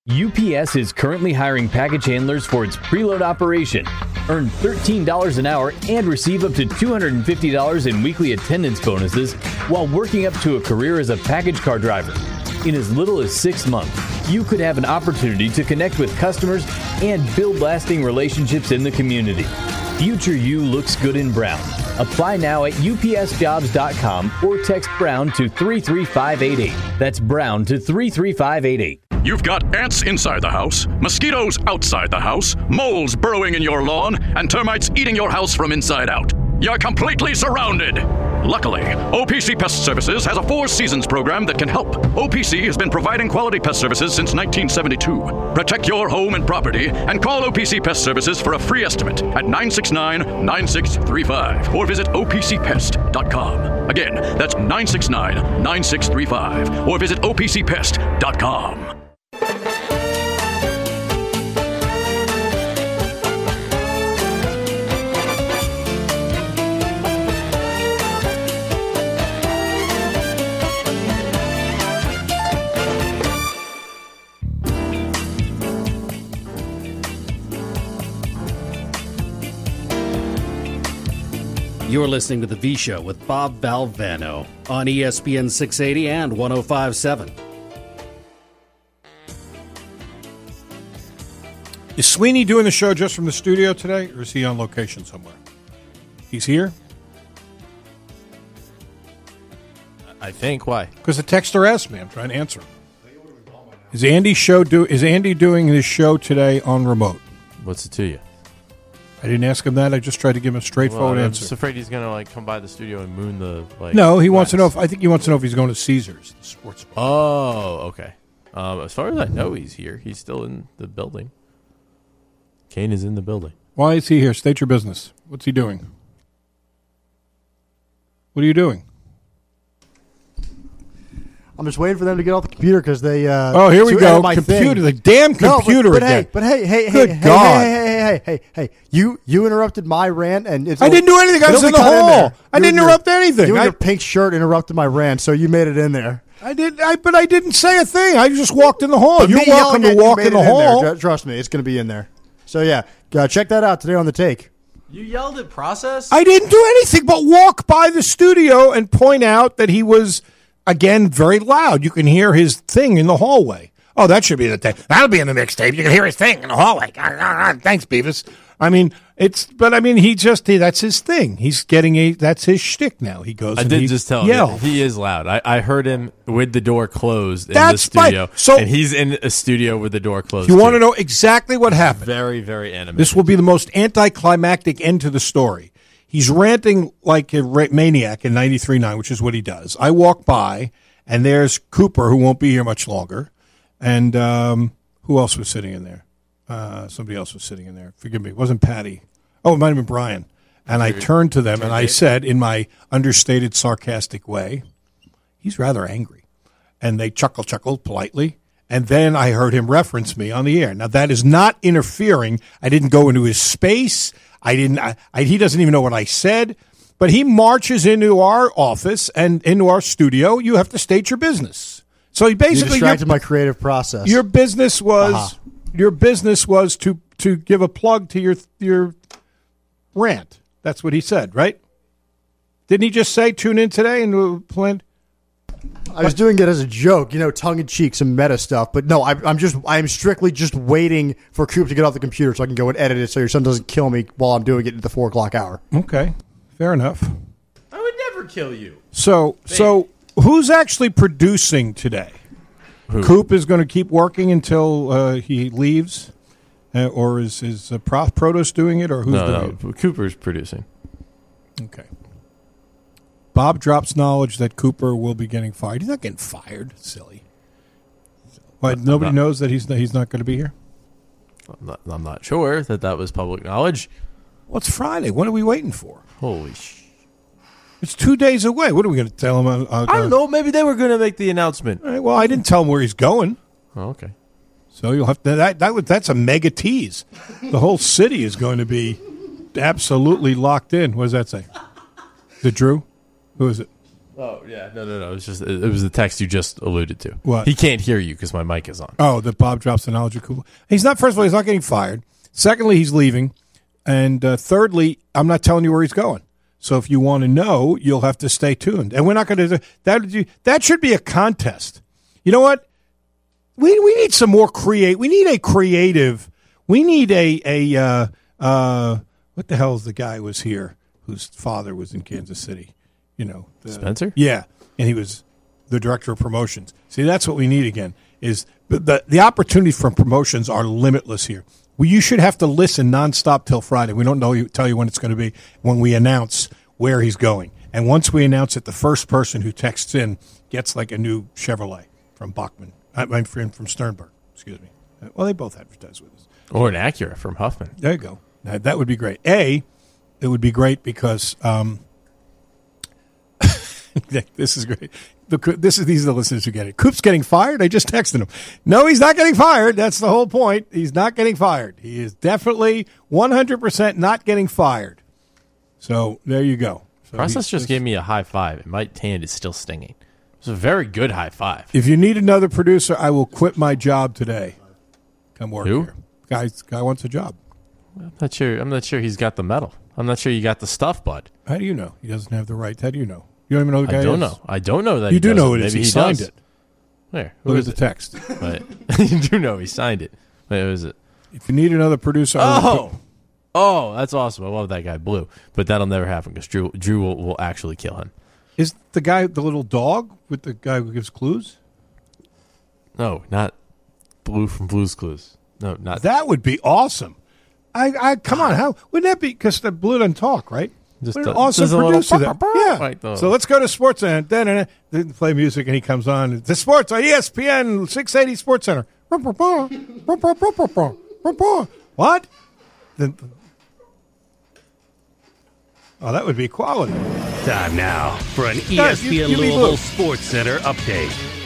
UPS is currently hiring package handlers for its preload operation. Earn $13 an hour and receive up to $250 in weekly attendance bonuses while working up to a career as a package car driver. In as little as 6 months, you could have an opportunity to connect with customers and build lasting relationships in the community. Future you looks good in brown. Apply now at upsjobs.com or text Brown to 33588. That's Brown to 33588. You've got ants inside the house, mosquitoes outside the house, moles burrowing in your lawn, and termites eating your house from inside out. You're completely surrounded. Luckily, OPC Pest Services has a 4 seasons program that can help. OPC has been providing quality pest services since 1972. Protect your home and property and call OPC Pest Services for a free estimate at 969-9635 or visit opcpest.com. Again, that's 969-9635 or visit opcpest.com. You're listening to The V Show with Bob Valvano on ESPN 680 and 105.7. Is Sweeney doing the show just from the studio today, or is he on location somewhere? He's here? I think. Why? Because the texter asked me. I'm trying to answer him. Is Andy doing his show today on remote? What's it to you? I didn't ask him that. I just tried to give him a straightforward I'm answer. just afraid he's going to come by the studio and moon the No, he wants to know. I think he wants to know if he's going to Caesars, the sports bar. Oh, okay. As far as I know, he's here. He's still in the building. Kane is in the building. Why is he here? State your business. What's he doing? What are you doing? I'm just waiting for them to get off the computer because they. Oh, here we go. Computer, the damn computer again. Hey, God. Hey! You interrupted my rant, and I didn't do anything. I was in the hall. I didn't interrupt anything. You and your pink shirt interrupted my rant, so you made it in there. But I didn't say a thing. I just walked in the hall. You're welcome to walk in the hall. Trust me, it's going to be in there. So yeah, check that out today on The Take. You yelled at Process? I didn't do anything but walk by the studio and point out that he was, again, very loud. You can hear his thing in the hallway. Oh, that should be the thing. That'll be in the mixtape. You can hear his thing in the hallway. Thanks, Beavis. That's his thing. He's getting that's his shtick now. He goes. I did just tell him he is loud. I heard him with the door closed in the studio. And he's in a studio with the door closed. You want to know exactly what happened? Very, very animated. This will be the most anticlimactic end to the story. He's ranting like a maniac in 93.9, which is what he does. I walk by, and there's Cooper, who won't be here much longer. And who else was sitting in there? Somebody else was sitting in there. Forgive me. It wasn't Patty. Oh, it might have been Brian. And I turned to them, and I said, in my understated, sarcastic way, he's rather angry. And they chuckled politely. And then I heard him reference me on the air. Now, that is not interfering. I didn't go into his space. He doesn't even know what I said. But he marches into our office and into our studio. You have to state your business. So he basically you distracted my creative process. Your business was to give a plug to your rant. That's what he said, right? Didn't he just say tune in today and plan? I was doing it as a joke, tongue in cheek, some meta stuff. But no, I'm strictly just waiting for Coop to get off the computer so I can go and edit it so your son doesn't kill me while I'm doing it at the 4:00 hour. Okay, fair enough. I would never kill you. So who's actually producing today? Who? Coop is going to keep working until he leaves, or is Protos doing it, or who's doing it? Cooper's producing. Okay. Bob drops knowledge that Cooper will be getting fired. He's not getting fired. Silly. But nobody knows that he's not going to be here? I'm not sure that was public knowledge. Well, it's Friday. What are we waiting for? Holy shit. It's 2 days away. What are we going to tell him? I don't know. Maybe they were going to make the announcement. All right, well, I didn't tell him where he's going. Oh, okay. So you'll have to. That's a mega tease. The whole city is going to be absolutely locked in. What does that say? Is it Drew? Who is it? Oh, yeah. No. It was the text you just alluded to. What? He can't hear you because my mic is on. Oh, that Bob drops the knowledge of Kubel. First of all, he's not getting fired. Secondly, he's leaving. And thirdly, I'm not telling you where he's going. So if you want to know, you'll have to stay tuned. And we're not going to that should be a contest. You know what? We need some more we need a creative. We need a what the hell is the guy who was here whose father was in Kansas City? Spencer? Yeah, and he was the director of promotions. See, that's what we need again. Is the opportunities for promotions are limitless here. You should have to listen nonstop till Friday. We don't tell you when it's going to be when we announce where he's going. And once we announce it, the first person who texts in gets like a new Chevrolet from Bachman. I'm from Sternberg. Excuse me. Well, they both advertise with us. Or an Acura from Huffman. There you go. That would be great. It would be great because this is great. These are the listeners who get it. Coop's getting fired? I just texted him. No, he's not getting fired. That's the whole point. He's not getting fired. He is definitely 100% not getting fired. So there you go. So Process just gave me a high five, and my hand is still stinging. It was a very good high five. If you need another producer, I will quit my job today. Come work here. Guy wants a job. I'm not sure he's got the medal. I'm not sure you got the stuff, bud. How do you know? He doesn't have the right. How do you know? You don't even know who the guy is? I don't know that you do know it is. He signed it. Where? Look at the text. You do know he signed it. Wait, who is it? If you need another producer. Oh, that's awesome. I love that guy, Blue. But that'll never happen because Drew will actually kill him. Is the guy the little dog with the guy who gives clues? No, not Blue from Blue's Clues. No, not that. Would be awesome. I come on. How wouldn't that be? Because the Blue doesn't talk, right? Just awesome producer. Yeah. Right, so let's go to Sports Center. Then play music, and he comes on. The sports on ESPN 680 Sports Center. What? That would be quality. Time now for an ESPN Louisville Sports Center update.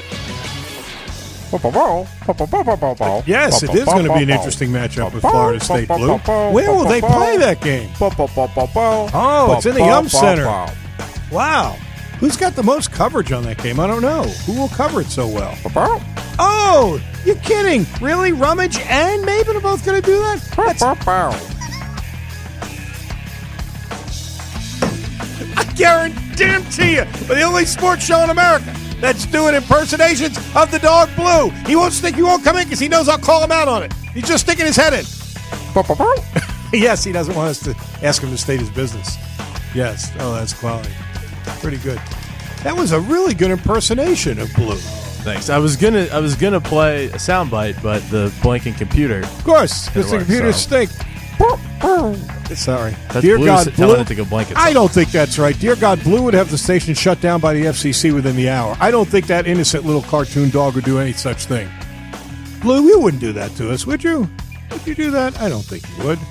Yes, it is going to be an interesting matchup with Florida State Blue. Where will they play that game? Oh, it's in the Yum Center. Wow. Who's got the most coverage on that game? I don't know. Who will cover it so well? Oh, you're kidding. Really? Rummage and Maven are both going to do that? I guarantee you, we're the only sports show in America that's doing impersonations of the dog Blue. He won't come in because he knows I'll call him out on it. He's just sticking his head in. Yes, he doesn't want us to ask him to state his business. Yes. Oh, that's quality. Pretty good. That was a really good impersonation of Blue. Thanks. I was gonna play a soundbite, but the blanking computer. Of course, because the computers stink. Sorry. That's Dear Blue God, Blue. To go blanket I don't think that's right. Dear God, Blue would have the station shut down by the FCC within the hour. I don't think that innocent little cartoon dog would do any such thing. Blue, you wouldn't do that to us, would you? Would you do that? I don't think you would.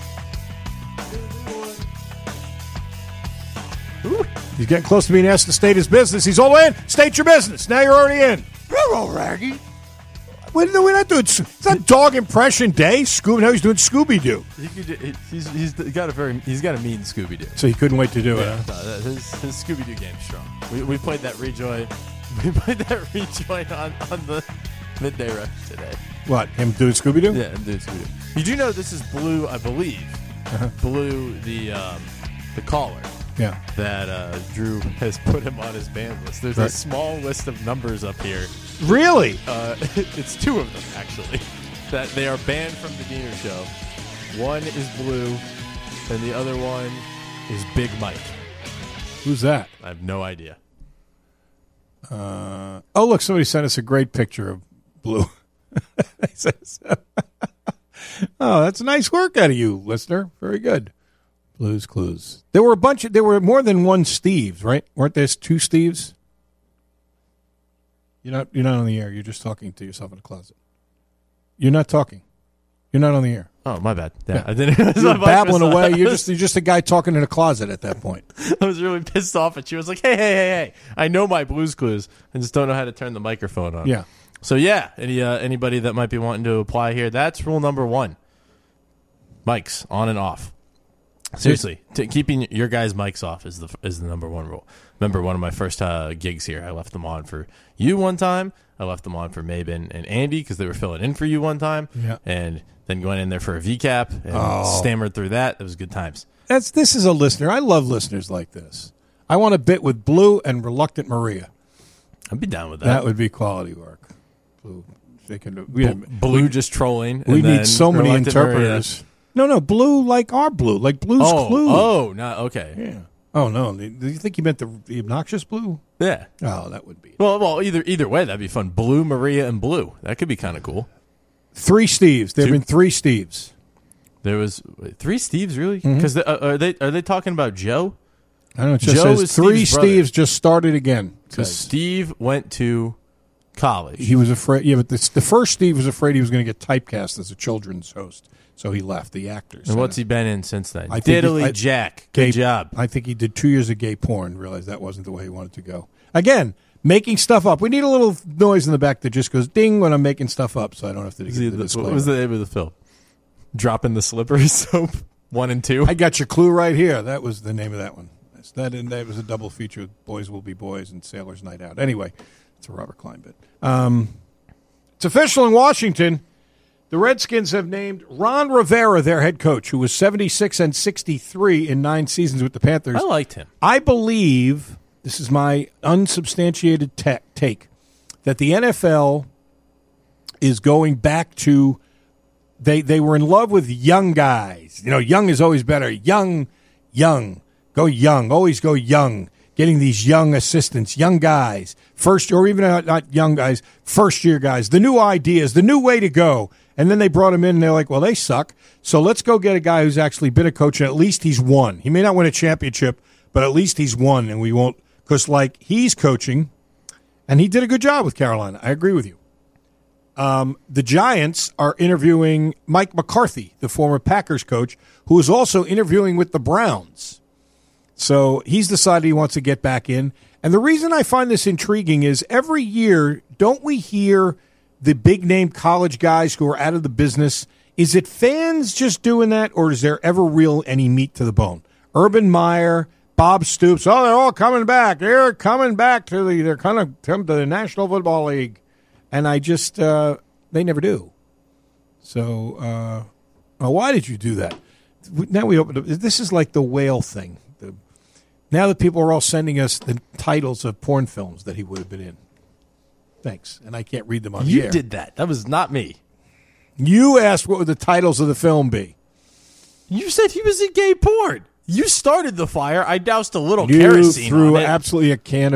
Ooh. He's getting close to being asked to state his business. He's all in. State your business. Now you're already in. Hello, Raggy. We're not doing. It's not dog impression day. Now he's doing Scooby Doo. He's got a mean Scooby Doo. So he couldn't wait to do it. No, his Scooby Doo game's strong. We played that rejoin. We played that rejoin on the midday rush today. What, him doing Scooby Doo? Yeah, him doing Scooby Doo. You do know this is Blue, I believe. Blue, the caller. Yeah. That Drew has put him on his band list. There's a small list of numbers up here. Really? It's two of them, actually, that they are banned from the Diener Show. One is Blue, and the other one is Big Mike. Who's that? I have no idea. Look, somebody sent us a great picture of Blue. Oh, that's nice work out of you, listener. Very good. Blue's Clues. There were more than one Steves, right? Weren't there two Steves? You're not on the air. You're just talking to yourself in a closet. You're not talking. You're not on the air. Oh, my bad. Yeah. I didn't. You're babbling away. You're just a guy talking in a closet at that point. I was really pissed off at you. I was like, hey. I know my Blue's Clues. I just don't know how to turn the microphone on. Yeah. So, yeah, anybody that might be wanting to apply here, that's rule number one. Mics on and off. Seriously, keeping your guys' mics off is the number one rule. Remember, one of my first gigs here, I left them on for you one time. I left them on for Mabin and Andy because they were filling in for you one time. Yeah. And then went in there for a VCAP and stammered through that. It was good times. This is a listener. I love listeners like this. I want a bit with Blue and Reluctant Maria. I'd be down with that. That would be quality work. Blue, Blue just trolling. We and need then so many Reluctant interpreters. Maria. No, Blue like our Blue, like Blue's Clue. Oh, no, okay. Yeah. Oh, no. Do you think you meant the obnoxious Blue? Yeah. Oh, that would be. Well, either way, that'd be fun. Blue, Maria, and Blue. That could be kind of cool. 3 Steves. There have been 3 Steves. There was 3 Steves, really? Because are they talking about Joe? I don't know. It just Joe says 3 Steves just started again. Because Steve went to college. He was afraid. Yeah, but the first Steve was afraid he was going to get typecast as a children's host, so he left the actors. And what's he been in since then? Diddly Jack. Good job. I think he did 2 years of gay porn. Realized that wasn't the way he wanted to go. Again, making stuff up. We need a little noise in the back that just goes ding when I'm making stuff up, so I don't have to give the disclaimer. What was the name of the film? Dropping the Slippery Soap 1 and 2. I got your clue right here. That was the name of that one. That was a double feature with Boys Will Be Boys and Sailor's Night Out. Anyway, it's a Robert Klein bit. It's official in Washington. The Redskins have named Ron Rivera their head coach, who was 76 and 63 in 9 seasons with the Panthers. I liked him. I believe, this is my unsubstantiated take, that the NFL is going back to they were in love with young guys. You know, young is always better. Young. Go young. Always go young. Getting these young assistants, young guys, or even not young guys, first-year guys, the new ideas, the new way to go. And then they brought him in, and they're like, well, they suck. So let's go get a guy who's actually been a coach, and at least he's won. He may not win a championship, but at least he's won, and we won't. Because, he's coaching, and he did a good job with Carolina. I agree with you. The Giants are interviewing Mike McCarthy, the former Packers coach, who is also interviewing with the Browns. So he's decided he wants to get back in. And the reason I find this intriguing is every year, don't we hear the big-name college guys who are out of the business? Is it fans just doing that, or is there ever any meat to the bone? Urban Meyer, Bob Stoops, they're all coming back. They're coming back they're going to come to the National Football League. And I just, they never do. So, why did you do that? Now we opened up. This is like the whale thing. Now that people are all sending us the titles of porn films that he would have been in. Thanks. And I can't read them on the air. You did that. That was not me. You asked what would the titles of the film be. You said he was in gay porn. You started the fire. I doused a little kerosene You threw on it. absolutely a can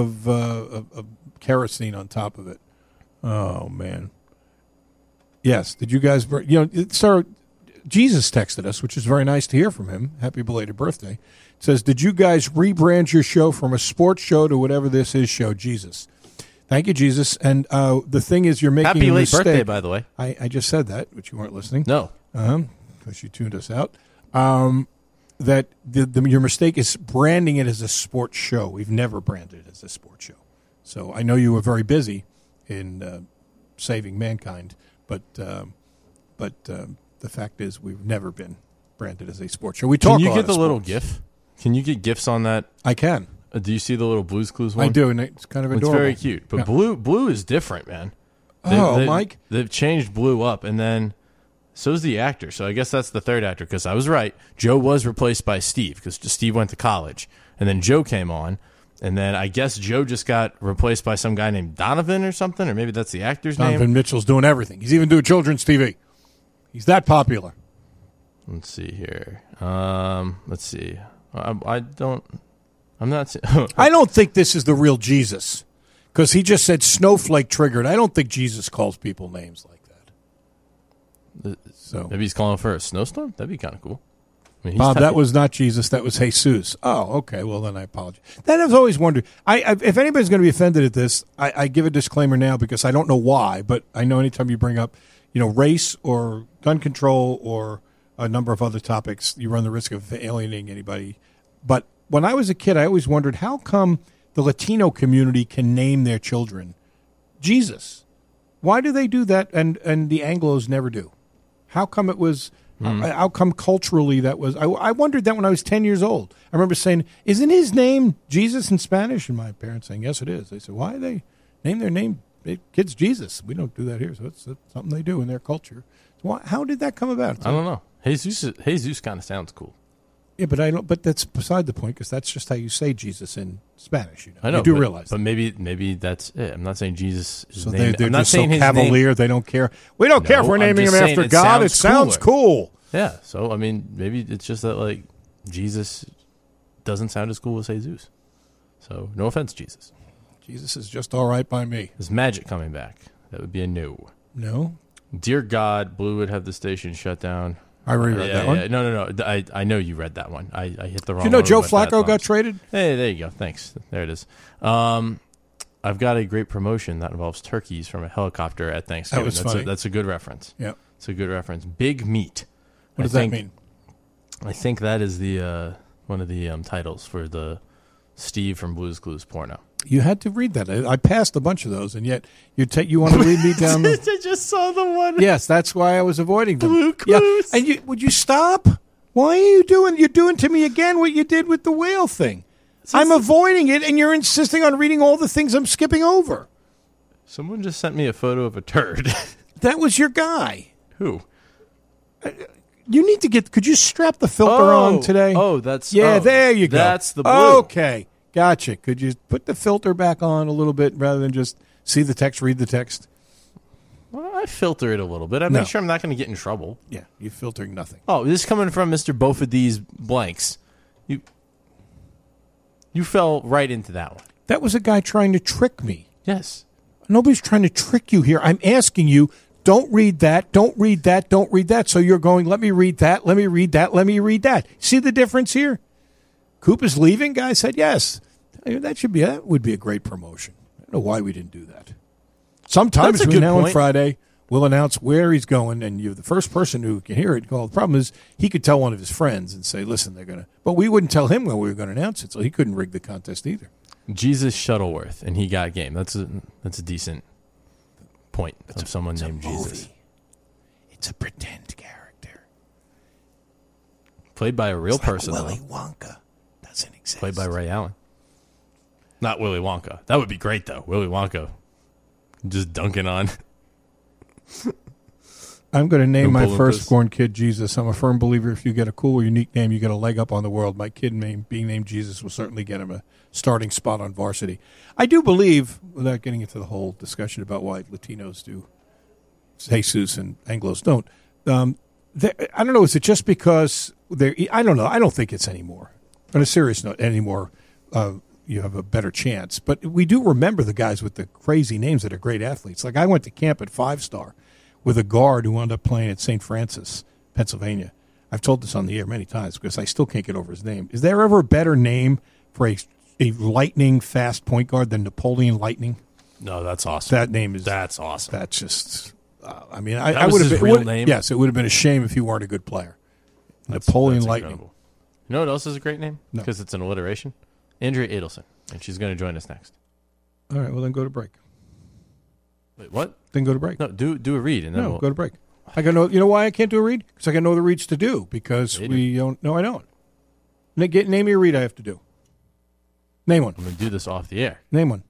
of kerosene on top of it. Oh, man. Yes. Did you guys... Sarah, Jesus texted us, which is very nice to hear from him. Happy belated birthday. It says, did you guys rebrand your show from a sports show to whatever this is show? Jesus. Thank you, Jesus. And the thing is, you're making Happy a late mistake. birthday, by the way. I just said that, but you weren't listening. No. Because you tuned us out. That your mistake is branding it as a sports show. We've never branded it as a sports show. So I know you were very busy in saving mankind, but the fact is we've never been branded as a sports show. Can you get the little GIF? Can you get GIFs on that? I can. Do you see the little Blue's Clues one? I do, and it's kind of adorable. It's very cute. But yeah. Blue is different, man. Mike? They've changed Blue up, and then so's the actor. So I guess that's the third actor, because I was right. Joe was replaced by Steve, because Steve went to college. And then Joe came on, and then I guess Joe just got replaced by some guy named Donovan or something, or maybe that's the actor's name. Donovan Mitchell's doing everything. He's even doing children's TV. He's that popular. Let's see here. Let's see. I don't think this is the real Jesus, because he just said snowflake triggered. I don't think Jesus calls people names like that. So maybe he's calling for a snowstorm. That'd be kind of cool. I mean, Bob, that was not Jesus. That was Jesus. Oh, okay. Well, then I apologize. That I've always wondered. If anybody's going to be offended at this, I give a disclaimer now because I don't know why, but I know anytime you bring up, race or gun control or a number of other topics, you run the risk of alienating anybody. But when I was a kid, I always wondered how come the Latino community can name their children Jesus. Why do they do that and the Anglos never do? How come it was? How come culturally that was? I wondered that when I was 10 years old. I remember saying, "Isn't his name Jesus in Spanish?" And my parents saying, "Yes, it is." They said, "Why do they name their kids Jesus? We don't do that here." So it's something they do in their culture. So how did that come about? I don't know. Jesus kind of sounds cool. Yeah, but I don't. But that's beside the point because that's just how you say Jesus in Spanish. You know, I know. You do realize, but maybe that's it. I'm not saying Jesus. Is so named, they're I'm not just saying so his cavalier. name. They don't care. We don't care if we're naming him after it God. It sounds cool. Yeah. So I mean, maybe it's just that like Jesus doesn't sound as cool as Jesus. So no offense, Jesus. Jesus is just all right by me. Is Magic coming back? That would be a no. No. Dear God, Blue would have the station shut down. I reread that one. Yeah. No. I know you read that one. I hit the wrong one. You know Joe with my Flacco bad got thumbs. traded? Hey, there you go. Thanks. There it is. I've got a great promotion that involves turkeys from a helicopter at Thanksgiving. That was funny. That's a good reference. Yeah. It's a good reference. Big meat. What does that mean? I think that is the one of the titles for the Steve from Blue's Clues porno. You had to read that. I passed a bunch of those, and yet you want to lead me down the... I just saw the one. Yes, that's why I was avoiding them. Blue Clues. Yeah. And would you stop? Why are you doing... You're doing to me again what you did with the whale thing. I'm avoiding it, and you're insisting on reading all the things I'm skipping over. Someone just sent me a photo of a turd. That was your guy. Who? You need to get... Could you strap the filter on today? Oh, that's... Yeah, there you go. That's the blue. Okay. Gotcha. Could you put the filter back on a little bit rather than just see the text, read the text? Well, I filter it a little bit. I make sure I'm not going to get in trouble. Yeah, you're filtering nothing. Oh, this is coming from Mr. Both of these blanks. You fell right into that one. That was a guy trying to trick me. Yes. Nobody's trying to trick you here. I'm asking you, don't read that, don't read that, don't read that. So you're going, let me read that, let me read that, let me read that. See the difference here? Coop is leaving. Guy said yes. That would be a great promotion. I don't know why we didn't do that. Sometime between now and Friday, we'll announce where he's going, and you're the first person who can hear it. Well, the problem is he could tell one of his friends and say, "Listen, they're gonna." But we wouldn't tell him when we were going to announce it, so he couldn't rig the contest either. Jesus Shuttleworth, and he got game. That's a decent point of someone named Jesus. It's a pretend character played by a real person. Willy Wonka doesn't exist. Played by Ray Allen. Not Willy Wonka. That would be great, though. Willy Wonka. Just dunking on. I'm going to name my Oompa Loompas. firstborn kid Jesus. I'm a firm believer if you get a cool or unique name, you get a leg up on the world. My kid being named Jesus will certainly get him a starting spot on varsity. I do believe, without getting into the whole discussion about why Latinos do Jesus and Anglos don't, I don't know, is it just because I don't know. I don't think it's anymore. On a serious note, anymore. You have a better chance. But we do remember the guys with the crazy names that are great athletes. Like I went to camp at 5-Star with a guard who wound up playing at St. Francis, Pennsylvania. I've told this on the air many times because I still can't get over his name. Is there ever a better name for a lightning fast point guard than Napoleon Lightning? No, that's awesome. That name is... That's awesome. That's just... I mean, That I was would have his been... real name? Yes, it would have been a shame if he weren't a good player. Napoleon Lightning. Incredible. You know what else is a great name? No. Because it's an alliteration? Andrea Adelson. And she's going to join us next. All right, well, then go to break. Wait, what? Then go to break. No, do a read. And then No, go to break. I got no. You know why I can't do a read? Because I got no other reads to do. Because Yeah, we don't. No, I don't. Name me a read I have to do. Name one. I'm going to do this off the air. Name one.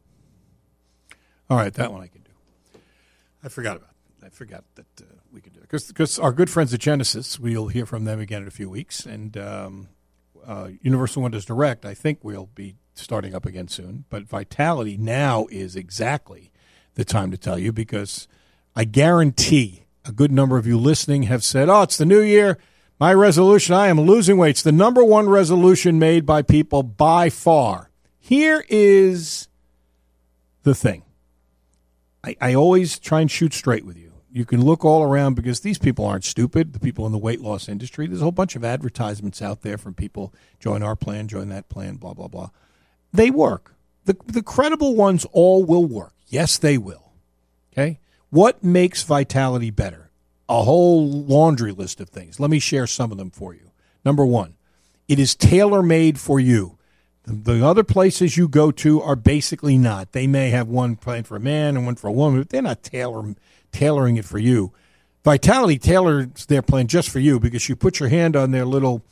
All right, that one I can do. I forgot about it. I forgot that we could do it. Because our good friends at Genesis, we'll hear from them again in a few weeks. And Universal Windows Direct, I think we'll be starting up again soon. But Vitality now is exactly the time to tell you because I guarantee a good number of you listening have said, oh, it's the new year. My resolution, I am losing weight. It's the number one resolution made by people by far. Here is the thing. I always try and shoot straight with you. You can look all around because these people aren't stupid, the people in the weight loss industry. There's a whole bunch of advertisements out there from people, join our plan, join that plan, blah, blah, blah. They work. The credible ones all will work. Yes, they will. Okay? What makes Vitality better? A whole laundry list of things. Let me share some of them for you. Number one, it is tailor-made for you. The other places you go to are basically not. They may have one plan for a man and one for a woman, but they're not tailoring it for you. Vitality tailors their plan just for you because you put your hand on their little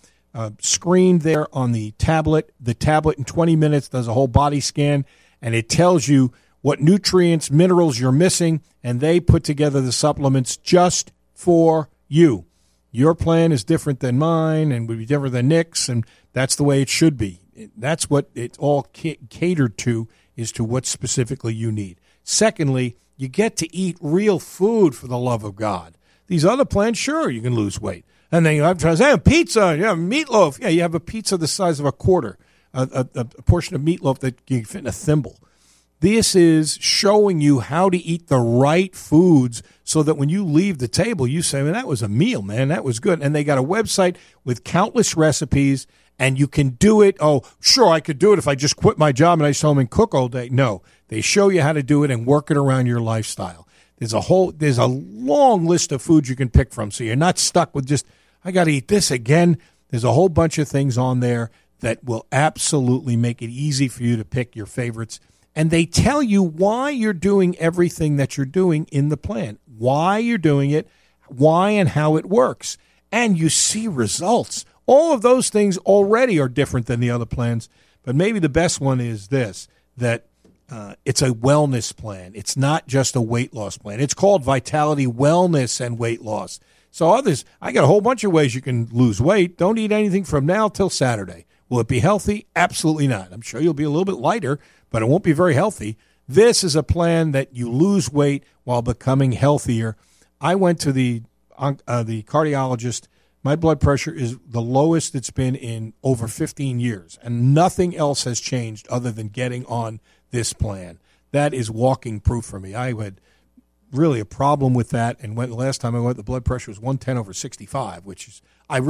screen there on the tablet. The tablet in 20 minutes does a whole body scan, and it tells you what nutrients, minerals you're missing, and they put together the supplements just for you. Your plan is different than mine and would be different than Nick's, and that's the way it should be. That's what it's all catered to, is to what specifically you need. Secondly, you get to eat real food, for the love of God. These other plans, sure, you can lose weight. And then you have pizza, you have meatloaf. Yeah, you have a pizza the size of a quarter, a portion of meatloaf that you can fit in a thimble. This is showing you how to eat the right foods so that when you leave the table, you say, man, that was a meal, man. That was good. And they got a website with countless recipes, and you can do it. Oh, sure, I could do it if I just quit my job and I stay home and cook all day. No, they show you how to do it and work it around your lifestyle. There's a long list of foods you can pick from, so you're not stuck with just, I got to eat this again. There's a whole bunch of things on there that will absolutely make it easy for you to pick your favorites. And they tell you why you're doing everything that you're doing in the plan, why you're doing it, why and how it works. And you see results. All of those things already are different than the other plans. But maybe the best one is this, that it's a wellness plan. It's not just a weight loss plan. It's called Vitality Wellness and Weight Loss. So I got a whole bunch of ways you can lose weight. Don't eat anything from now till Saturday. Will it be healthy? Absolutely not. I'm sure you'll be a little bit lighter, but it won't be very healthy. This is a plan that you lose weight while becoming healthier. I went to the cardiologist. My blood pressure is the lowest it's been in over 15 years, and nothing else has changed other than getting on this plan. That is walking proof for me. I had really a problem with that, and last time I went, the blood pressure was 110/65, which is,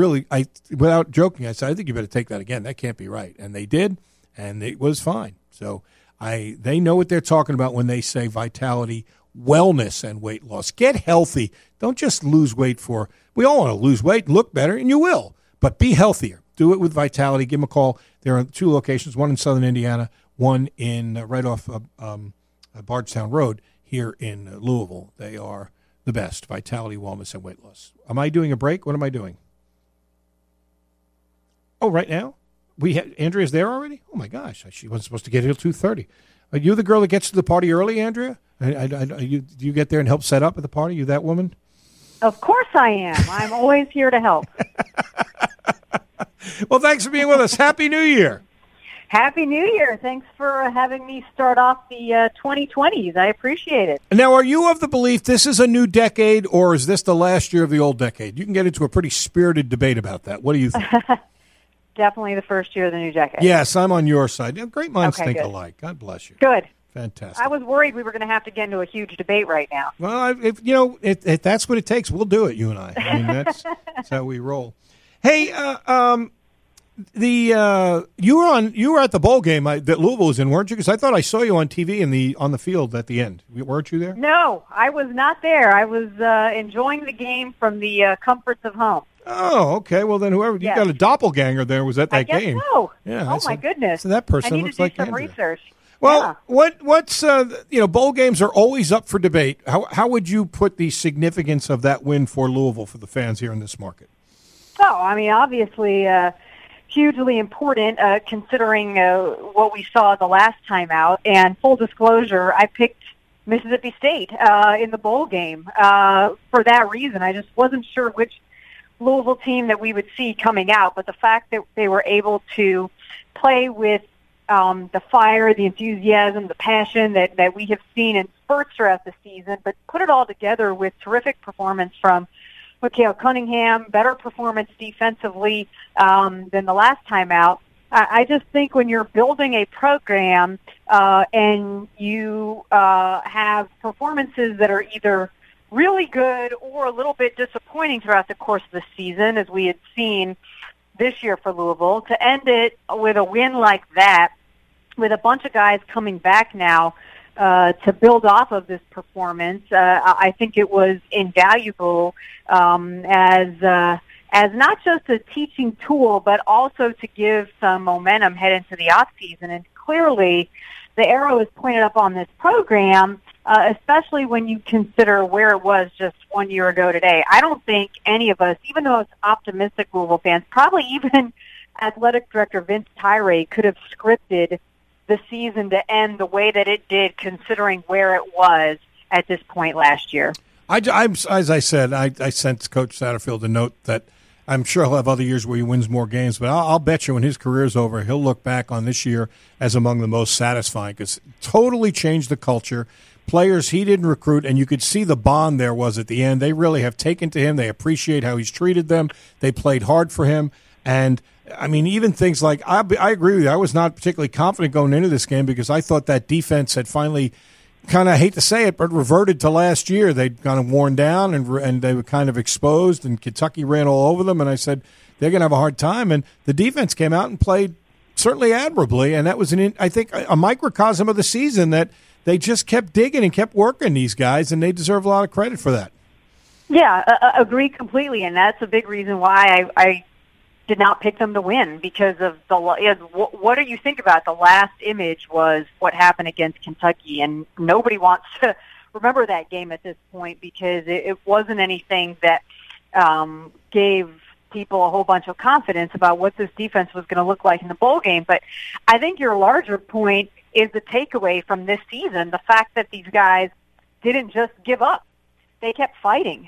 without joking, I said, I think you better take that again. That can't be right. And they did, and it was fine. So they know what they're talking about when they say Vitality Wellness and Weight Loss. Get healthy. Don't just lose weight we all want to lose weight and look better, and you will, but be healthier. Do it with Vitality. Give them a call. There are 2 locations, one in southern Indiana, one in right off Bardstown Road here in Louisville. They are the best, Vitality Wellness and Weight Loss. Am I doing a break? What am I doing? Oh, right now? Andrea's there already? Oh, my gosh. She wasn't supposed to get here till 2:30. Are you the girl that gets to the party early, Andrea? Do you get there and help set up at the party? You that woman? Of course I am. I'm always here to help. Well, thanks for being with us. Happy New Year. Happy New Year. Thanks for having me start off the 2020s. I appreciate it. Now, are you of the belief this is a new decade, or is this the last year of the old decade? You can get into a pretty spirited debate about that. What do you think? Definitely the first year of the new decade. Yes, I'm on your side. Great minds think good. alike. God bless you. Good. Fantastic. I was worried we were going to have to get into a huge debate right now. Well, if that's what it takes, we'll do it, you and I. I mean, that's how we roll. Hey, you were at the bowl game that Louisville was in, weren't you? Because I thought I saw you on TV on the field at the end. Weren't you there? No, I was not there. I was enjoying the game from the comforts of home. Oh, okay. Well, then you got a doppelganger there was at that game. I guess so. Yeah. Oh my goodness. So that person I need looks to do like some Andrea. research. Well, yeah. What's bowl games are always up for debate. How would you put the significance of that win for Louisville for the fans here in this market? Oh, I mean, obviously, hugely important considering what we saw the last time out. And full disclosure, I picked Mississippi State in the bowl game for that reason. I just wasn't sure which Louisville team that we would see coming out, but the fact that they were able to play with the fire, the enthusiasm, the passion that we have seen in spurts throughout the season, but put it all together with terrific performance from Mikhail Cunningham, better performance defensively than the last time out. I just think when you're building a program and you have performances that are either really good or a little bit disappointing throughout the course of the season, as we had seen this year for Louisville, to end it with a win like that, with a bunch of guys coming back now to build off of this performance, I think it was invaluable as not just a teaching tool, but also to give some momentum head into the off season. And clearly, the arrow is pointed up on this program especially when you consider where it was just 1 year ago today. I don't think any of us, even though it's optimistic Louisville fans, probably even athletic director Vince Tyree could have scripted the season to end the way that it did, considering where it was at this point last year. As I said, I sent Coach Satterfield a note that I'm sure he'll have other years where he wins more games, but I'll bet you when his career's over, he'll look back on this year as among the most satisfying because it totally changed the culture. Players he didn't recruit, and you could see the bond there was at the end. They really have taken to him. They appreciate how he's treated them. They played hard for him. And, I mean, even things like I agree with you. I was not particularly confident going into this game because I thought that defense had finally kind of, I hate to say it, but reverted to last year. They'd kind of worn down and they were kind of exposed, and Kentucky ran all over them. And I said, they're going to have a hard time. And the defense came out and played certainly admirably. And that was, I think, a microcosm of the season that they just kept digging and kept working, these guys, and they deserve a lot of credit for that. Yeah, agree completely. And that's a big reason why I did not pick them to win, because of what do you think about the last image was what happened against Kentucky, and nobody wants to remember that game at this point because it wasn't anything that gave people a whole bunch of confidence about what this defense was going to look like in the bowl game. But I think your larger point is the takeaway from this season, the fact that these guys didn't just give up. They kept fighting,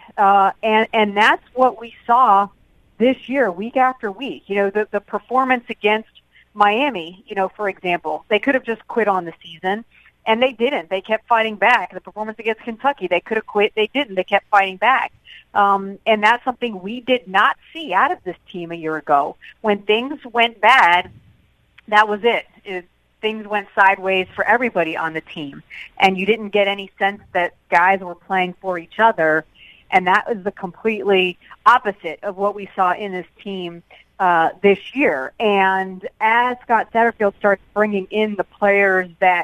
and that's what we saw this year, week after week. You know, the performance against Miami, you know, for example, they could have just quit on the season, and they didn't. They kept fighting back. The performance against Kentucky, they could have quit. They didn't. They kept fighting back. And that's something we did not see out of this team a year ago. When things went bad, that was it. Things went sideways for everybody on the team, and you didn't get any sense that guys were playing for each other. And that was the completely opposite of what we saw in this team this year. And as Scott Satterfield starts bringing in the players that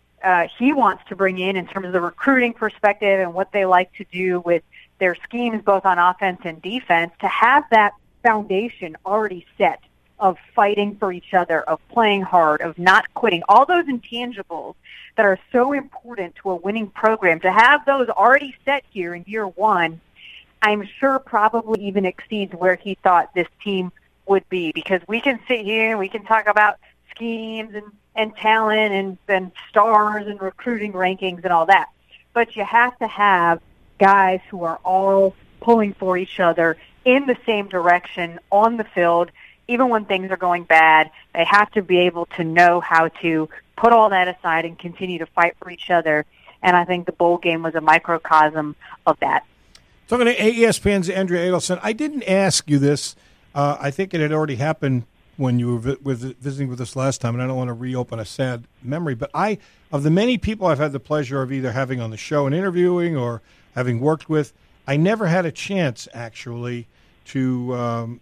he wants to bring in terms of the recruiting perspective and what they like to do with their schemes, both on offense and defense, to have that foundation already set of fighting for each other, of playing hard, of not quitting, all those intangibles that are so important to a winning program, to have those already set here in year one, I'm sure probably even exceeds where he thought this team would be, because we can sit here and we can talk about schemes and talent and stars and recruiting rankings and all that, but you have to have guys who are all pulling for each other in the same direction on the field. Even when things are going bad, they have to be able to know how to put all that aside and continue to fight for each other. And I think the bowl game was a microcosm of that. Talking to ESPN's Andrea Adelson, I didn't ask you this. I think it had already happened when you were visiting with us last time, and I don't want to reopen a sad memory. But of the many people I've had the pleasure of either having on the show and interviewing or having worked with, I never had a chance, actually, to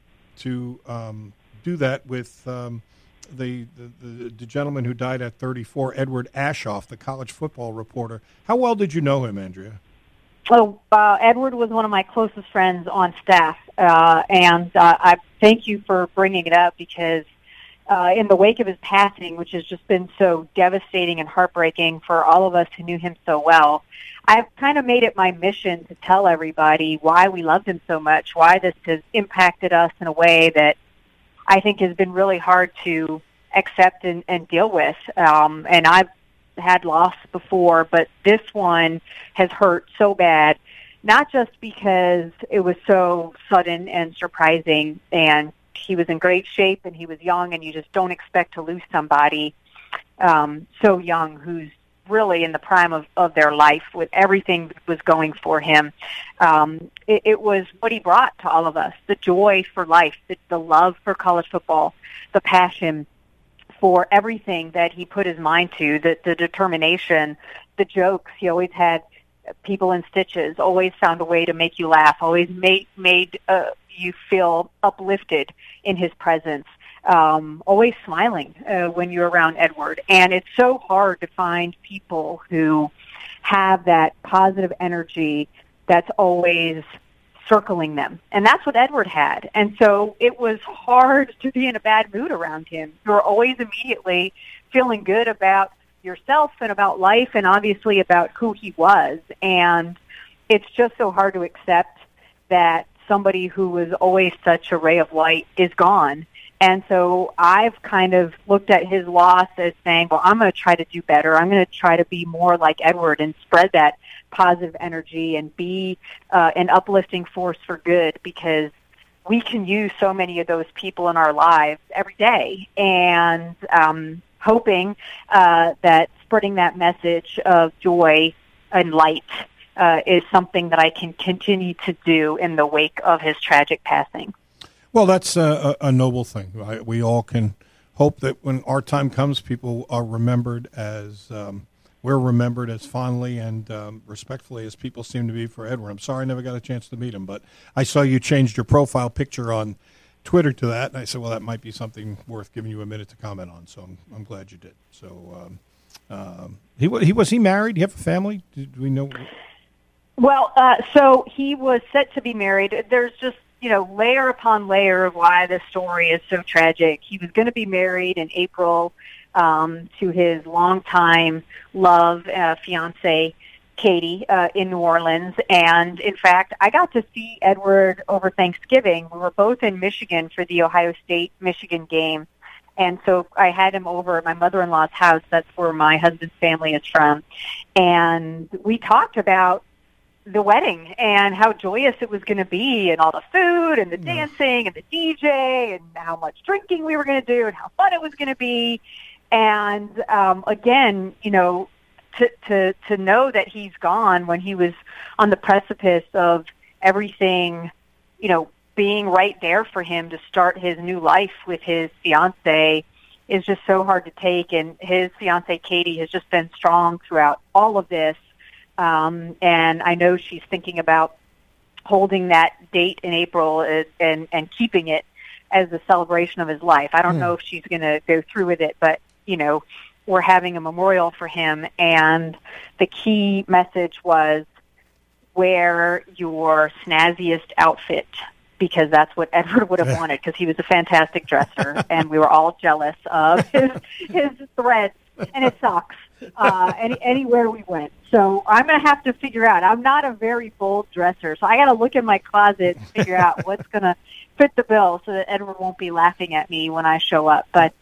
do that with the gentleman who died at 34, Edward Aschoff, the college football reporter. How well did you know him, Andrea? Oh, Edward was one of my closest friends on staff, and I thank you for bringing it up, because in the wake of his passing, which has just been so devastating and heartbreaking for all of us who knew him so well, I've kind of made it my mission to tell everybody why we loved him so much, why this has impacted us in a way that I think has been really hard to accept and deal with. And I've had loss before, but this one has hurt so bad, not just because it was so sudden and surprising, and he was in great shape and he was young, and you just don't expect to lose somebody so young who's really in the prime of their life with everything that was going for him. It was what he brought to all of us, the joy for life, the love for college football, the passion for everything that he put his mind to, the determination, the jokes. He always had people in stitches, always found a way to make you laugh, always made you feel uplifted in his presence. Always smiling when you're around Edward. And it's so hard to find people who have that positive energy that's always circling them. And that's what Edward had. And so it was hard to be in a bad mood around him. You were always immediately feeling good about yourself and about life and obviously about who he was. And it's just so hard to accept that somebody who was always such a ray of light is gone. And so I've kind of looked at his loss as saying, well, I'm going to try to do better. I'm going to try to be more like Edward and spread that positive energy and be an uplifting force for good, because we can use so many of those people in our lives every day. And hoping that spreading that message of joy and light is something that I can continue to do in the wake of his tragic passing. Well, that's a noble thing. Right? We all can hope that when our time comes, people are remembered as we're remembered as fondly and respectfully as people seem to be for Edward. I'm sorry I never got a chance to meet him, but I saw you changed your profile picture on Twitter to that, and I said, well, that might be something worth giving you a minute to comment on. So I'm glad you did. So was he married? Do you have a family? Do we know? Well, so he was set to be married. There's just, layer upon layer of why this story is so tragic. He was going to be married in April to his longtime love, fiance, Katie, in New Orleans. And in fact, I got to see Edward over Thanksgiving. We were both in Michigan for the Ohio State-Michigan game. And so I had him over at my mother-in-law's house. That's where my husband's family is from. And we talked about the wedding and how joyous it was going to be, and all the food and the dancing and the DJ and how much drinking we were going to do and how fun it was going to be. And again, to know that he's gone when he was on the precipice of everything, being right there for him to start his new life with his fiance is just so hard to take. And his fiance, Katie, has just been strong throughout all of this. And I know she's thinking about holding that date in April and keeping it as a celebration of his life. I don't know if she's going to go through with it, but, we're having a memorial for him. And the key message was, wear your snazziest outfit, because that's what Edward would have wanted, because he was a fantastic dresser, and we were all jealous of his threads and his socks anywhere we went. So I'm going to have to figure out. I'm not a very bold dresser, so I got to look in my closet and figure out what's going to fit the bill so that Edward won't be laughing at me when I show up. But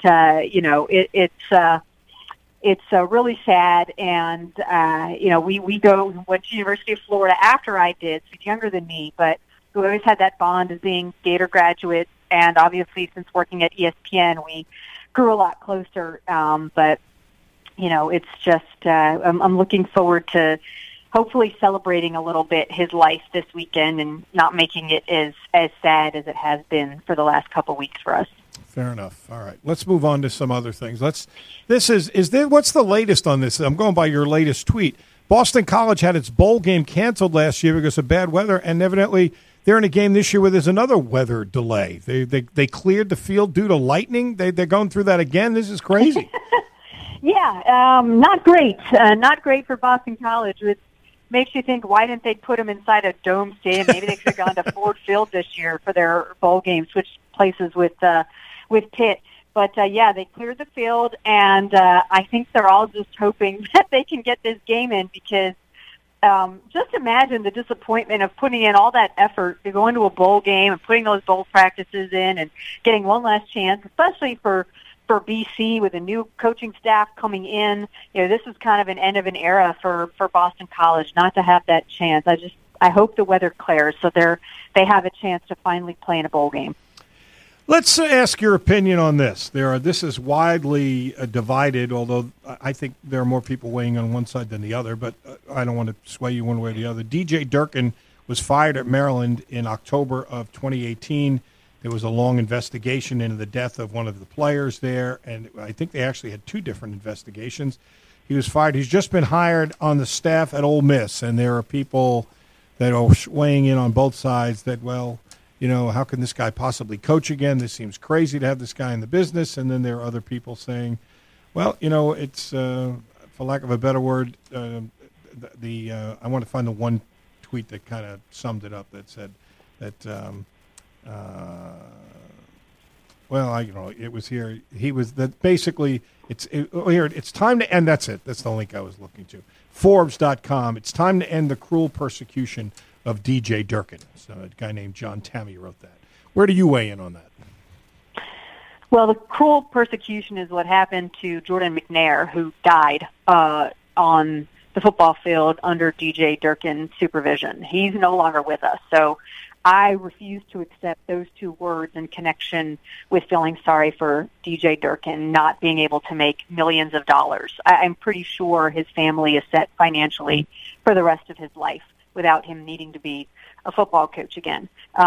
it's really sad, and we went to University of Florida after I did, so he's younger than me, but we always had that bond as being Gator graduates, and obviously since working at ESPN, we grew a lot closer. But it's just I'm looking forward to hopefully celebrating a little bit his life this weekend and not making it as sad as it has been for the last couple of weeks for us. Fair enough. All right, let's move on to some other things. What's the latest on this? I'm going by your latest tweet. Boston College had its bowl game canceled last year because of bad weather, and evidently they're in a game this year where there's another weather delay. They cleared the field due to lightning. They're going through that again. This is crazy. Yeah, not great. Not great for Boston College. It makes you think, why didn't they put them inside a dome stadium? Maybe they could have gone to Ford Field this year for their bowl game, switched places with Pitt. But, they cleared the field, and I think they're all just hoping that they can get this game in, because just imagine the disappointment of putting in all that effort to go into a bowl game and putting those bowl practices in and getting one last chance, especially for BC with a new coaching staff coming in. This is kind of an end of an era for Boston College not to have that chance. I hope the weather clears so they have a chance to finally play in a bowl game. Let's ask your opinion on this. This is widely divided, although I think there are more people weighing on one side than the other, but I don't want to sway you one way or the other. DJ Durkin was fired at Maryland in October of 2018. There was a long investigation into the death of one of the players there, and I think they actually had two different investigations. He was fired. He's just been hired on the staff at Ole Miss, and there are people that are weighing in on both sides that, how can this guy possibly coach again? This seems crazy to have this guy in the business. And then there are other people saying, it's, for lack of a better word, I want to find the one tweet that kind of summed it up that said that Well, it was here. He was that basically. Here. It's time to end. That's it. That's the link I was looking to. Forbes.com. It's time to end the cruel persecution of DJ Durkin. So a guy named John Tammy wrote that. Where do you weigh in on that? Well, the cruel persecution is what happened to Jordan McNair, who died on the football field under DJ Durkin's supervision. He's no longer with us. So I refuse to accept those two words in connection with feeling sorry for DJ Durkin not being able to make millions of dollars. I'm pretty sure his family is set financially for the rest of his life without him needing to be a football coach again.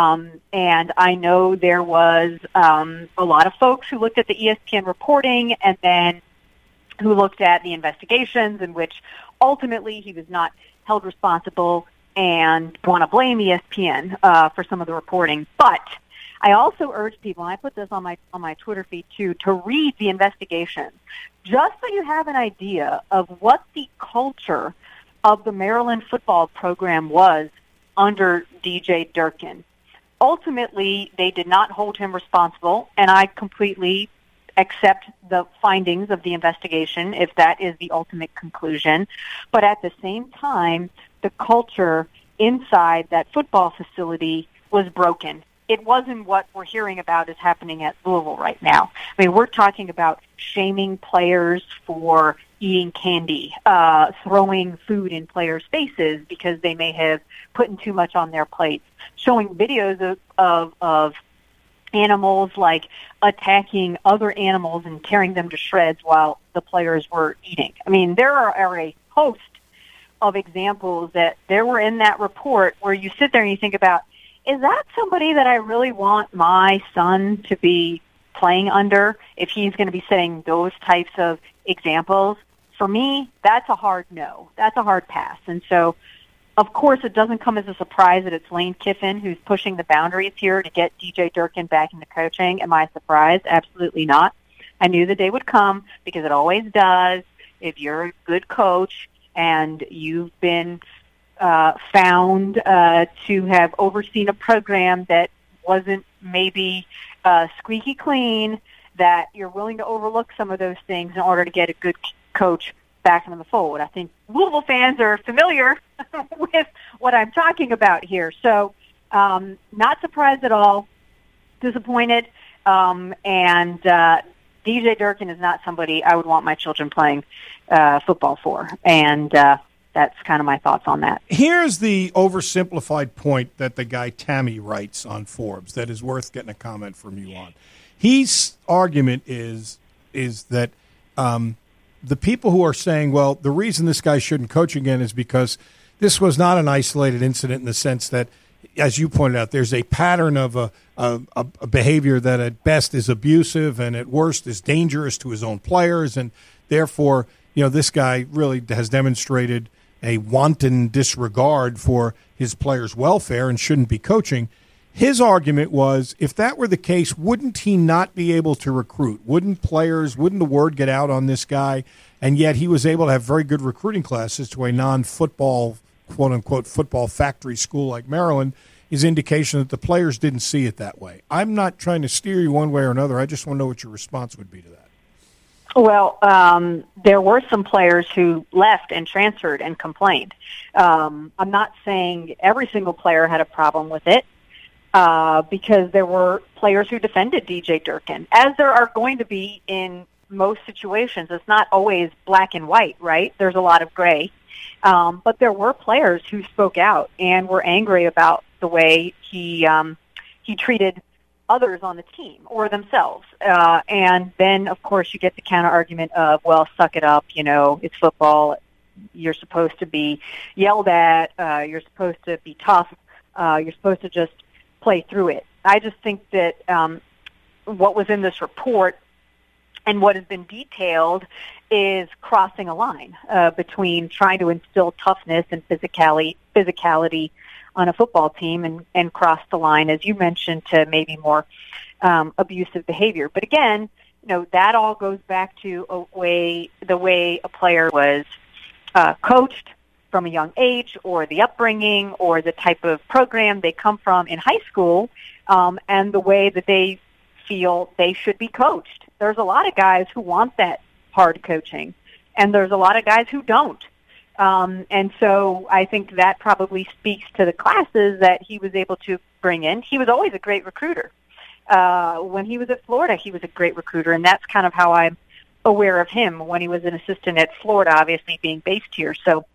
And I know there was a lot of folks who looked at the ESPN reporting and then who looked at the investigations in which ultimately he was not held responsible and want to blame ESPN for some of the reporting. But I also urge people, and I put this on my Twitter feed too, to read the investigations, just so you have an idea of what the culture of the Maryland football program was under DJ Durkin. Ultimately, they did not hold him responsible, and I completely accept the findings of the investigation if that is the ultimate conclusion. But at the same time, the culture inside that football facility was broken. It wasn't what we're hearing about is happening at Louisville right now. I mean, we're talking about shaming players for eating candy, throwing food in players' faces because they may have put in too much on their plates, showing videos of animals like attacking other animals and tearing them to shreds while the players were eating. I mean, there are a host of examples that there were in that report where you sit there and you think about, is that somebody that I really want my son to be playing under if he's going to be setting those types of examples? For me, that's a hard no. That's a hard pass. And so, of course, it doesn't come as a surprise that it's Lane Kiffin who's pushing the boundaries here to get DJ Durkin back into coaching. Am I surprised? Absolutely not. I knew the day would come because it always does. If you're a good coach and you've been found to have overseen a program that wasn't maybe squeaky clean, that you're willing to overlook some of those things in order to get a good coach back into the fold. I think Louisville fans are familiar with what I'm talking about here. So not surprised at all, disappointed, and DJ Durkin is not somebody I would want my children playing football for. And that's kind of my thoughts on that. Here's the oversimplified point that the guy Tammy writes on Forbes that is worth getting a comment from you on. His argument is that the people who are saying, well, the reason this guy shouldn't coach again is because this was not an isolated incident in the sense that, as you pointed out, there's a pattern of a behavior that at best is abusive and at worst is dangerous to his own players. And therefore, this guy really has demonstrated a wanton disregard for his players' welfare and shouldn't be coaching. His argument was, if that were the case, wouldn't he not be able to recruit? Wouldn't the word get out on this guy? And yet he was able to have very good recruiting classes to a non-football, quote-unquote, football factory school like Maryland is indication that the players didn't see it that way. I'm not trying to steer you one way or another. I just want to know what your response would be to that. Well, there were some players who left and transferred and complained. I'm not saying every single player had a problem with it. Because there were players who defended DJ Durkin, as there are going to be in most situations. It's not always black and white, right? There's a lot of gray. But there were players who spoke out and were angry about the way he treated others on the team or themselves. And then, of course, you get the counter argument of, well, suck it up, it's football. You're supposed to be yelled at. You're supposed to be tough. You're supposed to just play through it. I just think that what was in this report and what has been detailed is crossing a line between trying to instill toughness and physicality on a football team and cross the line, as you mentioned, to maybe more abusive behavior. But again, that all goes back to the way a player was coached from a young age, or the upbringing, or the type of program they come from in high school, and the way that they feel they should be coached. There's a lot of guys who want that hard coaching, and there's a lot of guys who don't. And so I think that probably speaks to the classes that he was able to bring in. He was always a great recruiter. When he was at Florida, he was a great recruiter, and that's kind of how I'm aware of him when he was an assistant at Florida, obviously being based here. So,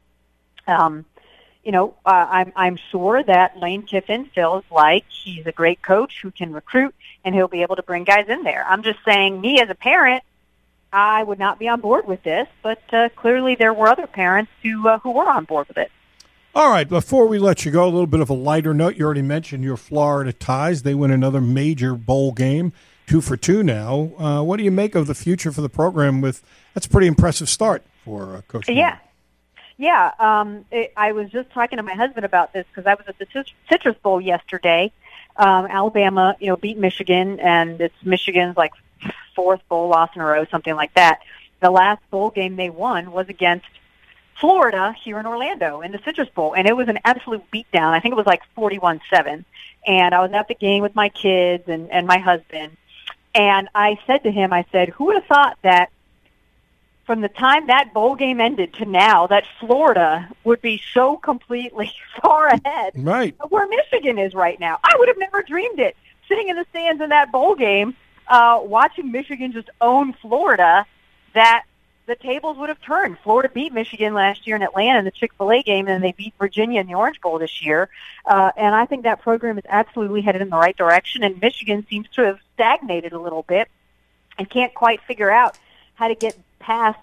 I'm sure that Lane Kiffin feels like he's a great coach who can recruit, and he'll be able to bring guys in there. I'm just saying, me as a parent, I would not be on board with this, but clearly there were other parents who were on board with it. All right, before we let you go, a little bit of a lighter note. You already mentioned your Florida Ties. They win another major bowl game, 2 for 2 now. What do you make of the future for the program? That's a pretty impressive start for Coach Moore. Yeah. I was just talking to my husband about this because I was at the Citrus Bowl yesterday. Alabama, beat Michigan, and it's Michigan's like 4th bowl loss in a row, something like that. The last bowl game they won was against Florida here in Orlando in the Citrus Bowl, and it was an absolute beatdown. I think it was like 41-7. And I was at the game with my kids and my husband, and I said to him, who would have thought that from the time that bowl game ended to now that Florida would be so completely far ahead of where Michigan is right now? I would have never dreamed it. Sitting in the stands in that bowl game, watching Michigan just own Florida, that the tables would have turned. Florida beat Michigan last year in Atlanta in the Chick-fil-A game, and they beat Virginia in the Orange Bowl this year. And I think that program is absolutely headed in the right direction, and Michigan seems to have stagnated a little bit and can't quite figure out how to get past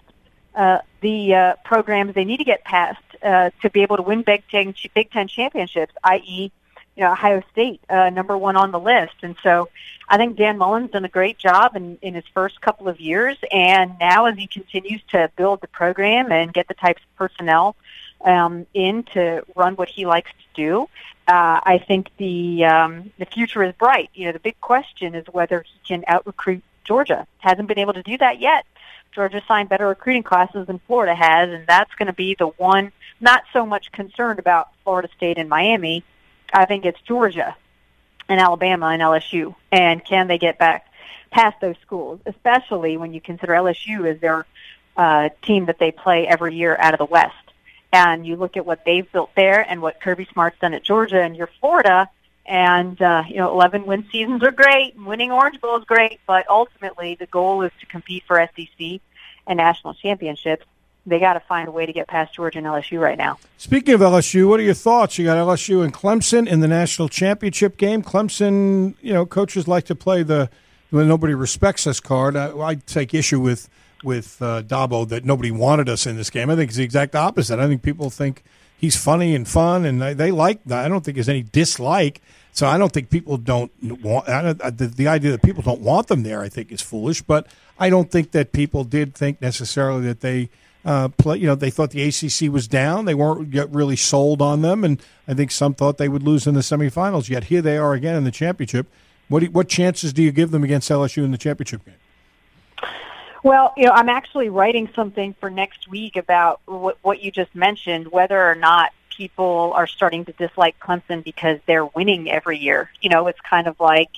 the programs they need to get past to be able to win Big Ten championships, i.e., Ohio State, number 1 on the list. And so I think Dan Mullen's done a great job in his first couple of years, and now as he continues to build the program and get the types of personnel in to run what he likes to do, I think the future is bright. The big question is whether he can out-recruit Georgia. Hasn't been able to do that yet. Georgia signed better recruiting classes than Florida has, and that's going to be the one not so much concerned about Florida State and Miami. I think it's Georgia and Alabama and LSU. And can they get back past those schools, especially when you consider LSU as their team that they play every year out of the West. And you look at what they've built there and what Kirby Smart's done at Georgia, and you're Florida, and 11-win seasons are great, and winning Orange Bowl is great, but ultimately the goal is to compete for SEC and national championships. They got to find a way to get past Georgia and LSU right now. Speaking of LSU, what are your thoughts? You got LSU and Clemson in the national championship game. Clemson, coaches like to play the when nobody respects us card. I take issue with Dabo that nobody wanted us in this game. I think it's the exact opposite. I think people think he's funny and fun, and they like that. I don't think there's any dislike. So I don't think people don't want the idea that people don't want them there. I think is foolish, but I don't think that people did think necessarily that they. They thought the ACC was down. They weren't really sold on them, and I think some thought they would lose in the semifinals. Yet here they are again in the championship. What chances do you give them against LSU in the championship game? Well, I'm actually writing something for next week about what you just mentioned, whether or not people are starting to dislike Clemson because they're winning every year. It's kind of like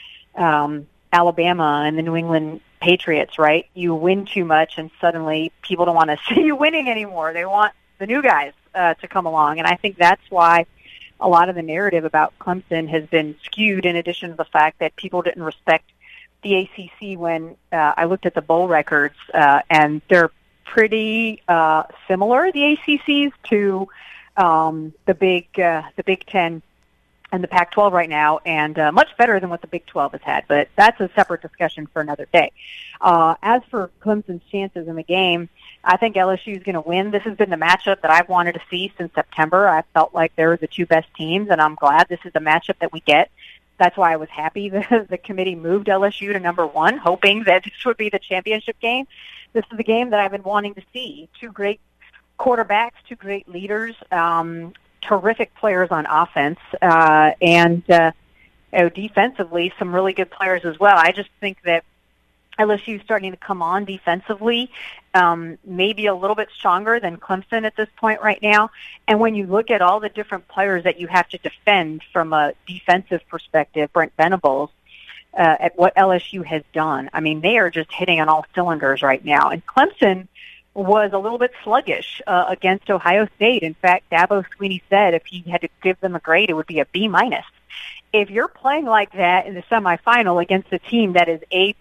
Alabama and the New England Patriots, right? You win too much and suddenly people don't want to see you winning anymore. They want the new guys to come along. And I think that's why a lot of the narrative about Clemson has been skewed, in addition to the fact that people didn't respect the ACC when I looked at the bowl records, and they're pretty similar, the ACCs, to the Big Ten and the Pac-12 right now, and much better than what the Big 12 has had. But that's a separate discussion for another day. As for Clemson's chances in the game, I think LSU is going to win. This has been the matchup that I've wanted to see since September. I felt like they were the two best teams, and I'm glad this is the matchup that we get. That's why I was happy that the committee moved LSU to number 1, hoping that this would be the championship game. This is the game that I've been wanting to see. Two great quarterbacks, two great leaders, terrific players on offense, and defensively, some really good players as well. I just think that LSU is starting to come on defensively, maybe a little bit stronger than Clemson at this point right now. And when you look at all the different players that you have to defend from a defensive perspective, Brent Venables, at what LSU has done. I mean, they are just hitting on all cylinders right now. And Clemson was a little bit sluggish against Ohio State. In fact, Dabo Swinney said if he had to give them a grade, it would be a B-. If you're playing like that in the semifinal against a team that is A++,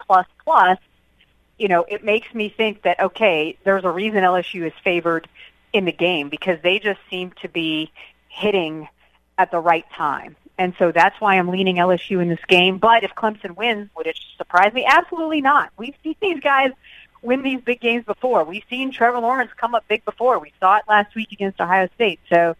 it makes me think that, okay, there's a reason LSU is favored in the game because they just seem to be hitting at the right time. And so that's why I'm leaning LSU in this game. But if Clemson wins, would it surprise me? Absolutely not. We've seen these guys win these big games before. We've seen Trevor Lawrence come up big before. We saw it last week against Ohio State. So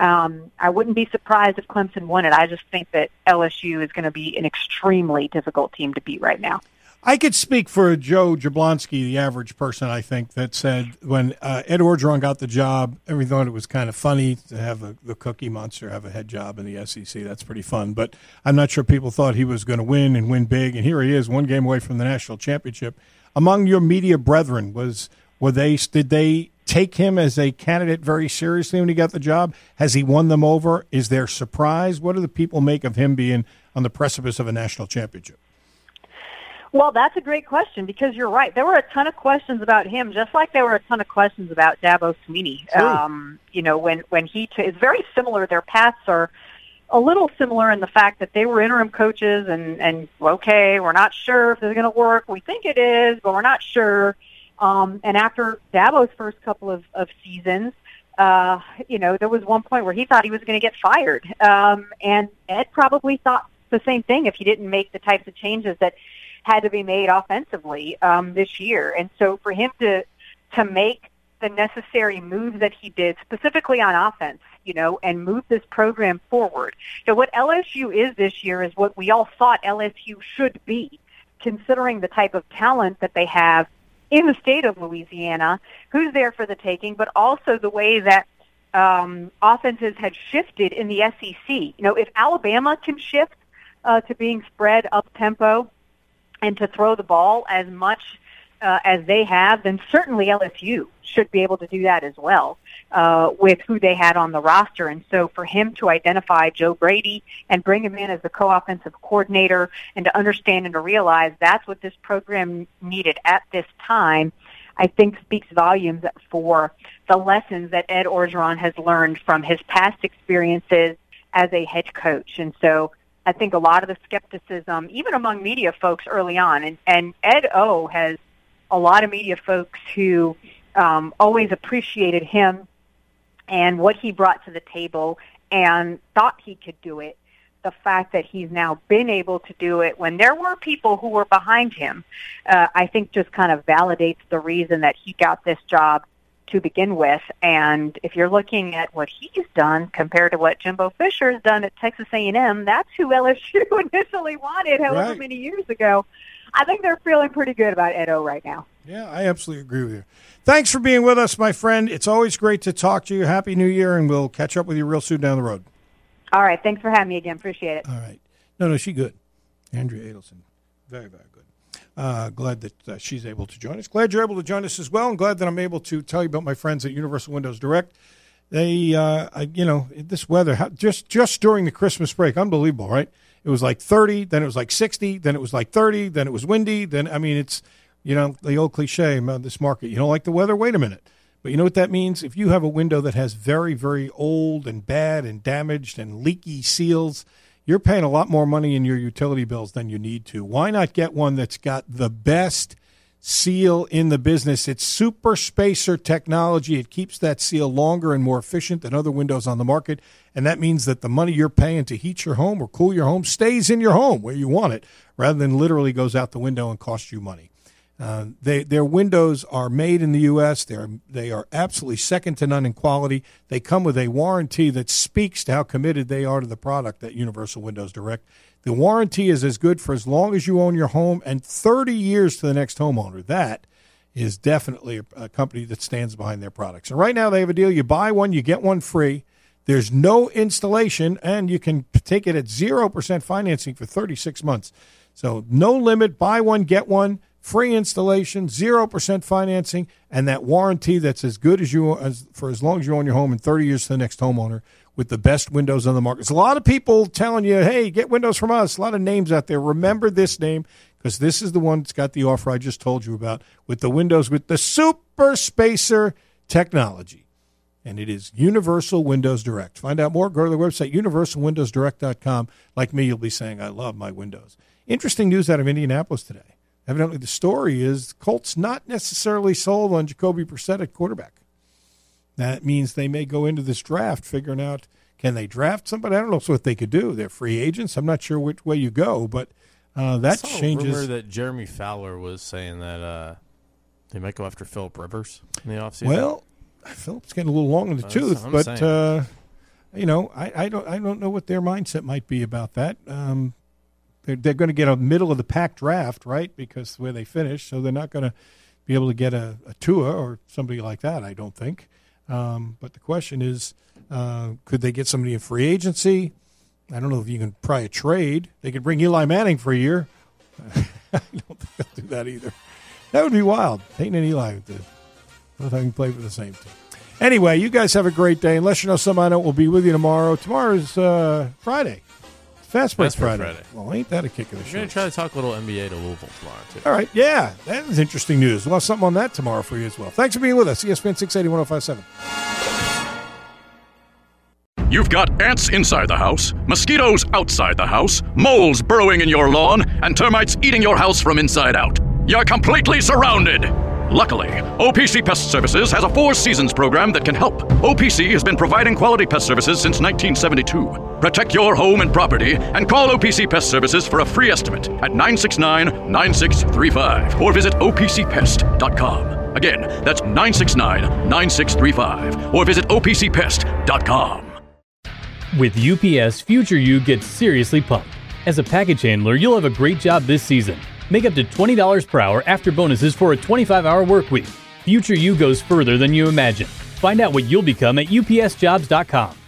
I wouldn't be surprised if Clemson won it. I just think that LSU is going to be an extremely difficult team to beat right now. I could speak for Joe Jablonski, the average person, I think, that said when Ed Orgeron got the job, everyone thought it was kind of funny to have the Cookie Monster have a head job in the SEC. That's pretty fun. But I'm not sure people thought he was going to win and win big. And here he is, one game away from the national championship. Among your media brethren, did they take him as a candidate very seriously when he got the job? Has he won them over? Is there surprise? What do the people make of him being on the precipice of a national championship? Well, that's a great question because you're right. There were a ton of questions about him, just like there were a ton of questions about Dabo Swinney. When he it's very similar. Their paths are a little similar in the fact that they were interim coaches and okay, we're not sure if this is going to work. We think it is, but we're not sure. And after Dabo's first couple of seasons, there was one point where he thought he was going to get fired. And Ed probably thought the same thing if he didn't make the types of changes that had to be made offensively this year. And so for him to make the necessary moves that he did, specifically on offense, and move this program forward. So what LSU is this year is what we all thought LSU should be, considering the type of talent that they have in the state of Louisiana, who's there for the taking, but also the way that offenses had shifted in the SEC. If Alabama can shift to being spread up-tempo, and to throw the ball as much as they have, then certainly LSU should be able to do that as well with who they had on the roster. And so for him to identify Joe Brady and bring him in as the co-offensive coordinator and to understand and to realize that's what this program needed at this time, I think speaks volumes for the lessons that Ed Orgeron has learned from his past experiences as a head coach. And so I think a lot of the skepticism, even among media folks early on, and Ed O has a lot of media folks who always appreciated him and what he brought to the table and thought he could do it. The fact that he's now been able to do it when there were people who were behind him, I think just kind of validates the reason that he got this job to begin with. And if you're looking at what he's done compared to what Jimbo Fisher has done at Texas A&M, that's who LSU initially wanted however many years ago. I think they're feeling pretty good about Ed O right now. Yeah, I absolutely agree with you. Thanks for being with us, my friend. It's always great to talk to you. Happy New Year, and we'll catch up with you real soon down the road. All right. Thanks for having me again. Appreciate it. All right. No, she's good. Andrea Adelson. Very, very good. Glad that she's able to join us. Glad you're able to join us as well, and glad that I'm able to tell you about my friends at Universal Windows Direct. They, this weather, just during the Christmas break, unbelievable, right? It was like 30, then it was like 60, then it was like 30, then it was windy. Then, it's, the old cliche about this market. You don't like the weather? Wait a minute. But you know what that means? If you have a window that has very, very old and bad and damaged and leaky seals, you're paying a lot more money in your utility bills than you need to. Why not get one that's got the best seal in the business? It's Super Spacer technology. It keeps that seal longer and more efficient than other windows on the market, and that means that the money you're paying to heat your home or cool your home stays in your home where you want it, rather than literally goes out the window and costs you money. Their windows are made in the U.S. They are absolutely second to none in quality. They come with a warranty that speaks to how committed they are to the product at Universal Windows Direct. The warranty is as good for as long as you own your home and 30 years to the next homeowner. That is definitely a company that stands behind their products. And right now they have a deal. You buy one, you get one free. There's no installation, and you can take it at 0% financing for 36 months. So no limit, buy one, get one. Free installation, 0% financing, and that warranty that's as good as for as long as you own your home and 30 years to the next homeowner with the best windows on the market. There's a lot of people telling you, hey, get windows from us. A lot of names out there. Remember this name because this is the one that's got the offer I just told you about with the windows with the Super Spacer technology. And it is Universal Windows Direct. Find out more. Go to the website, universalwindowsdirect.com. Like me, you'll be saying, I love my windows. Interesting news out of Indianapolis today. Evidently, the story is Colts not necessarily sold on Jacoby Brissett at quarterback. That means they may go into this draft figuring out, can they draft somebody? I don't know what they could do. They're free agents. I'm not sure which way you go, but that changes. I saw a rumor that Jeremy Fowler was saying that they might go after Phillip Rivers in the offseason. Well, Phillip's getting a little long in the tooth, but I don't know what their mindset might be about that. They're going to get a middle of the pack draft, right? Because where they finish, so they're not going to be able to get a Tua or somebody like that. I don't think. But the question is, could they get somebody in free agency? I don't know if you can pry a trade. They could bring Eli Manning for a year. I don't think they'll do that either. That would be wild. Peyton and Eli, both having played for the same team. Anyway, you guys have a great day. Unless you know somebody will be with you tomorrow. Tomorrow's Friday. Fast Break Friday. Well, ain't that a kick of the show? We're going to try to talk a little NBA to Louisville tomorrow, too. All right. Yeah, that is interesting news. We'll have something on that tomorrow for you as well. Thanks for being with us. ESPN 680 1057. You've got ants inside the house, mosquitoes outside the house, moles burrowing in your lawn, and termites eating your house from inside out. You're completely surrounded. Luckily, OPC Pest Services has a 4 seasons program that can help. OPC has been providing quality pest services since 1972. Protect your home and property and call OPC Pest Services for a free estimate at 969-9635 or visit opcpest.com. Again, that's 969-9635 or visit opcpest.com. With UPS, future you gets seriously pumped. As a package handler, you'll have a great job this season. Make up to $20 per hour after bonuses for a 25-hour work week. Future you goes further than you imagine. Find out what you'll become at upsjobs.com.